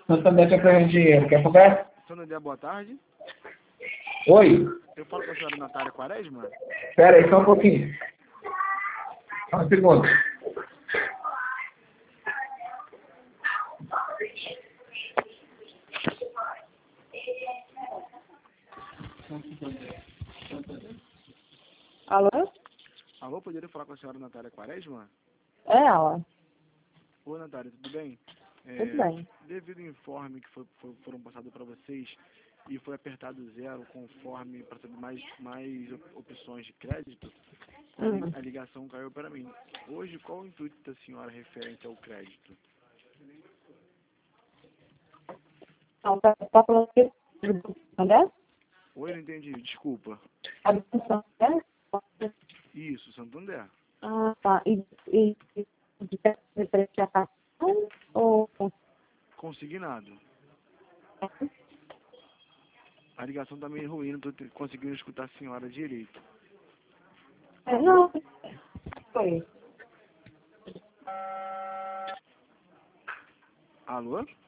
Santander quer pegar dinheiro. Quer conversa? Santander, boa tarde. Oi. Eu falo com a senhora Natália Quaresma? Pera aí, só um pouquinho. Só uma segunda. Alô? Alô, poderia falar com a senhora Natália Quaresma? É ela. Oi, Natália, tudo bem? Tudo bem. Devido ao informe que foram passados para vocês e foi apertado zero conforme para saber mais opções de crédito, a ligação caiu para mim. Hoje, qual o intuito da senhora referente ao crédito? Não, tá falando que André? Oi, não entendi, desculpa. A do Santander? Isso, Santander. Ah, tá. E de referente à cartão ou... Consignado. A ligação tá meio ruim, não tô conseguindo escutar a senhora direito. Não. Foi. Alô?